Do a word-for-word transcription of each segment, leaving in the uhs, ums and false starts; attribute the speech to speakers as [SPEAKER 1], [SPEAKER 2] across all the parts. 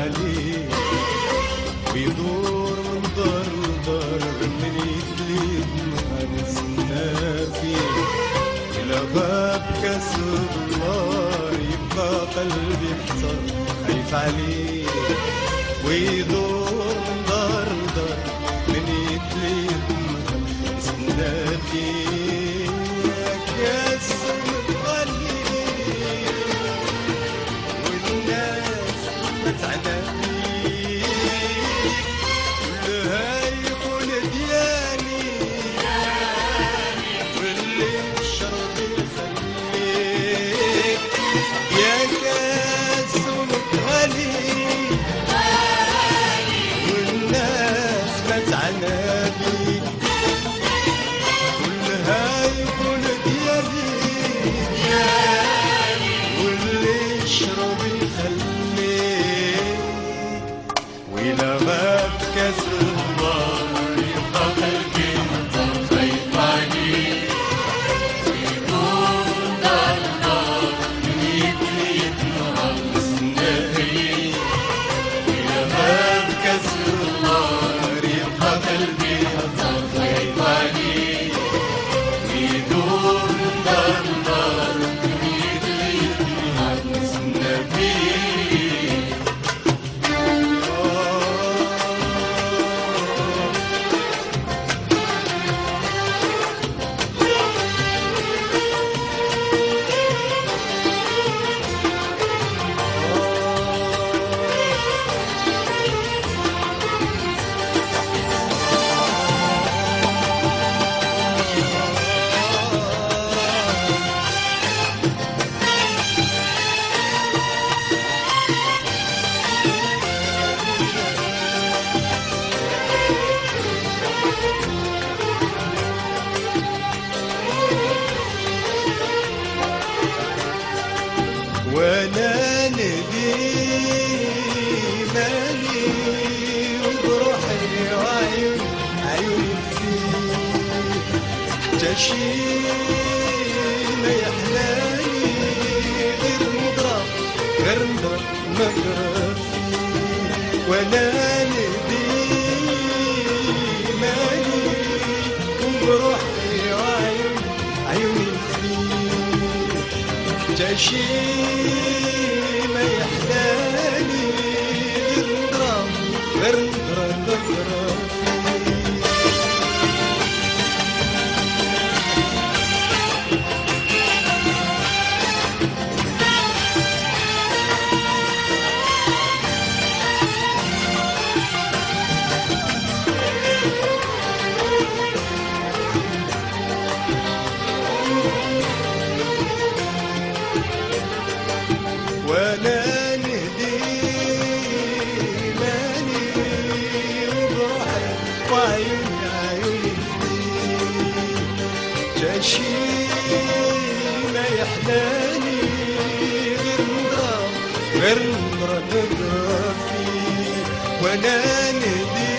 [SPEAKER 1] عليه ويدور من دار لدار من يتليد ما نستنى فيه إلى باب كاس الله يبقى قلبي احتار خايف عليه ويدور من دار لدار من يتليد ما نستنى فيه يا كاس مغلي والناس متعنى فيك كلها يقول ديالي واللي الشرب يخليك يا كاس مغلي والناس متعنى فيك كلها يقول ديالي واللي يشرب يخليك وإلى غاب كاس البار يبقى قلبي محتار خايف عليك ويدور دار دار من يتليد نهار نستنى فيك وإلى غاب كاس البار يبقى قلبي محتار خايف عليك ويدور دار دار من يتليد نهار نستنى فيك وانا نبي مالي وبروحي وعيون عيوني فيك حتى شي ما يحلاني غير نضرب غير نضرب نقرا فيك وانا نبي مالي وبروحي وعيون عيوني فيك حتى شي ما يحلاني غير نضرب غير نضرب نقرا فيك وانا نهدي ماني وبروحي وعيوني عيوني فيك جاشي ما يحلاني غير نضرب غير نضرب نضرب فيك وانا نهدي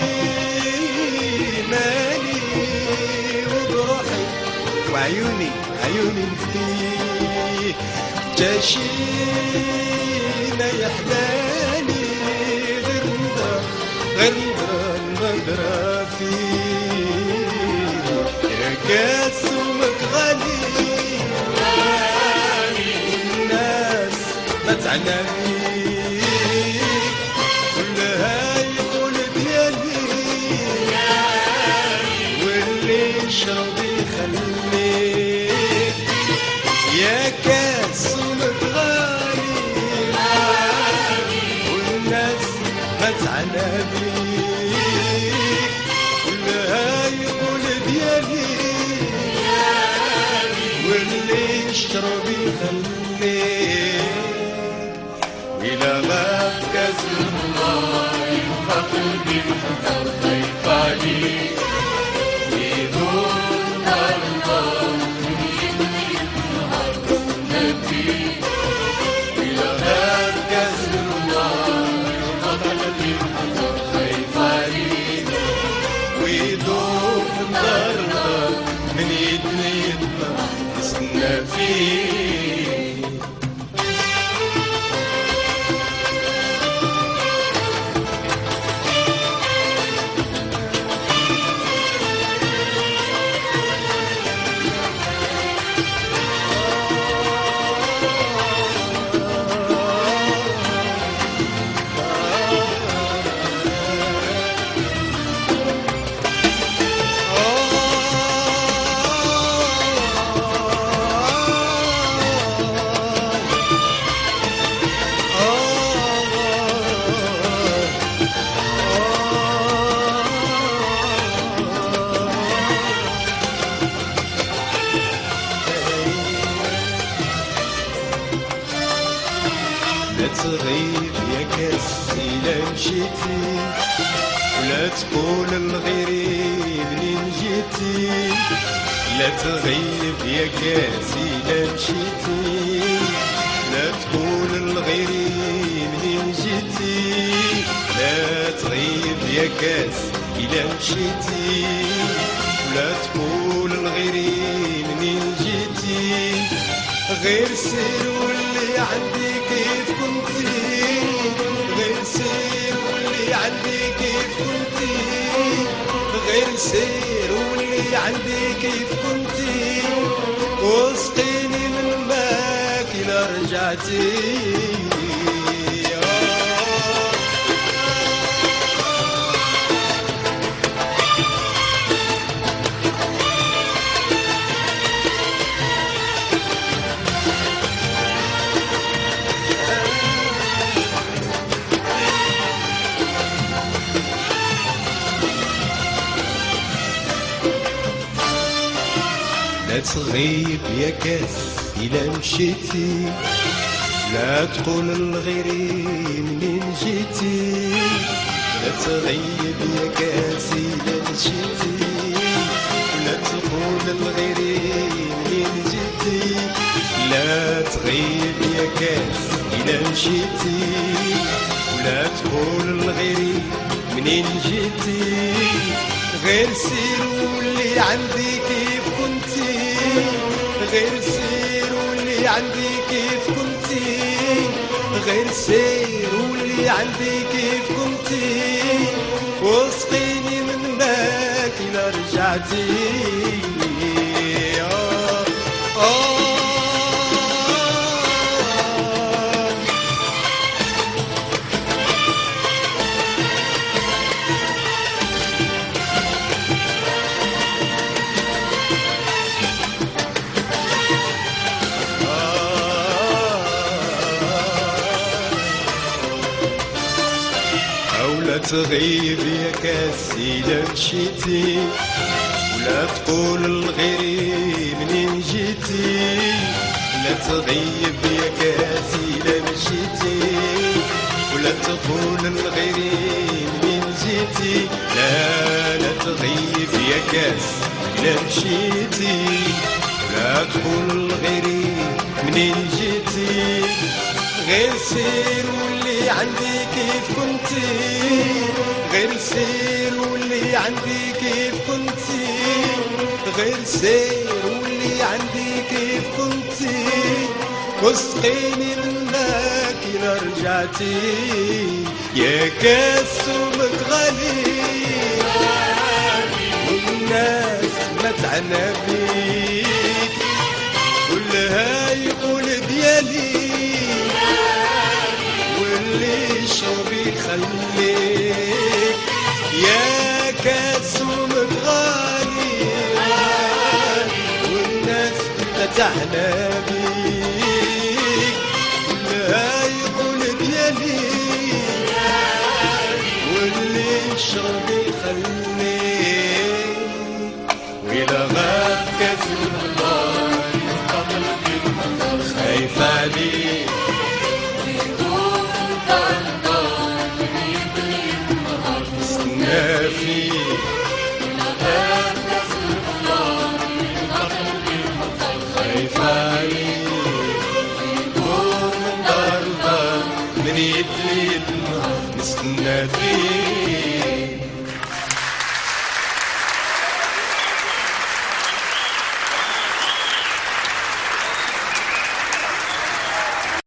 [SPEAKER 1] ماني وبروحي وعيوني عيوني فيك جاشي ما يحلاني غير نضرب غير نضرب نضرب فيك يا كاس ومكغالي والناس ما تعنى فيك كلها يقول ديالي واللي يشرب يخليك يا كاس ومتغالي والناس ما تعنى بيك كلها يقول ديالي واللي يشرب يخليك وإلى غاب كاس الله يبقى قلبي محتار خايف عليك ويدور دار النار إلى غاب كاس النار يبقى قلبي محتار خايف عليك ويدور دار النار من يتليد نستنى فيه كاس إلا مشيتي، ولا تقول لغيري منين جيتي، لا تغيب يا كاس إلا مشيتي، لا تقول لغيري منين جيتي، لا تغيب يا كاس إلا مشيتي، ولا تقول لغيري منين جيتي، غير سير واللي عندي كيف كنتي، غير سير واللي عندي كيف كنتي، غير سير واللي عندي كيف كنتي، واسقيني من ماك إلا رجعتي. لا تغيب يا كاس إلا مشيتي، لا تقول لغيري منين جيتي، لا تغيب يا كاس إلا مشيتي، لا تقول لغيري منين جيتي، لا تغيب يا كاس إلا مشيتي، ولا تقول لغيري منين جيتي، غير سير واللي عندي كيف كنتي، غير سير واللي عندي كيف كنتي، غير سير واللي عندي كيف كنتي، واسقيني من ماك إلا رجعتي. آه آه ولا تغيب يا كاس إلا مشيتي، ولا تقول لغيري منين جيتي، لا تغيب يا كاس إلا مشيتي، ولا تقول لغيري منين جيتي، لا لا تغيب يا كاس إلا مشيتي، ولا تقول لغيري منين جيتي، غير سير واللي عندي كيف كنتي، غير سير واللي عندي كيف كنتي، غير سير واللي عندي كيف كنتي، واسقيني من ماك إلا رجعتي. يا كاس سمك غالي والناس ما تعنى بيك، كلها يقول ديالي واللي شربي خليك، يا كاس متغالي والناس تتعنى بيك، كلها يقول ديالي واللي شربي خليك، وإلا غاب كاس المطار خايف عليك، خايف عليك يدور من دار دار من يد ليد نستنى فيك.